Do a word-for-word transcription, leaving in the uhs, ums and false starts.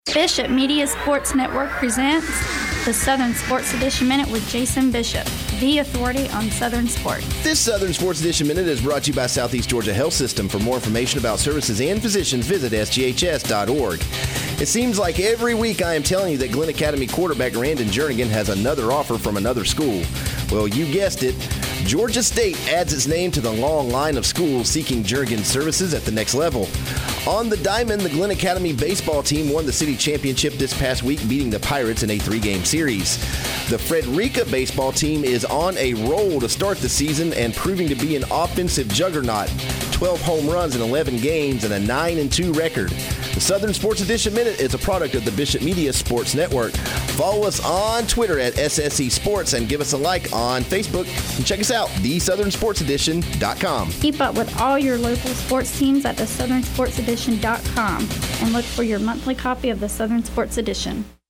Bishop Media Sports Network presents the Southern Sports Edition Minute with Jason Bishop, the authority on Southern sports. This Southern Sports Edition Minute is brought to you by Southeast Georgia Health System. For more information about services and physicians, visit S G H S dot org. It seems like every week I am telling you that Glenn Academy quarterback Randon Jernigan has another offer from another school. Well, you guessed it. Georgia State adds its name to the long line of schools seeking Jernigan's services at the next level. On the diamond, the Glenn Academy baseball team won the city championship this past week, beating the Pirates in a three-game series. The Frederica baseball team is on a roll to start the season and proving to be an offensive juggernaut. twelve home runs in eleven games and a nine and two record. The Southern Sports Edition Minute is a product of the Bishop Media Sports Network. Follow us on Twitter at S S E Sports and give us a like on Facebook. And check us out, the southern sports edition dot com. Keep up with all your local sports teams at the southern sports edition dot com and look for your monthly copy of the Southern Sports Edition.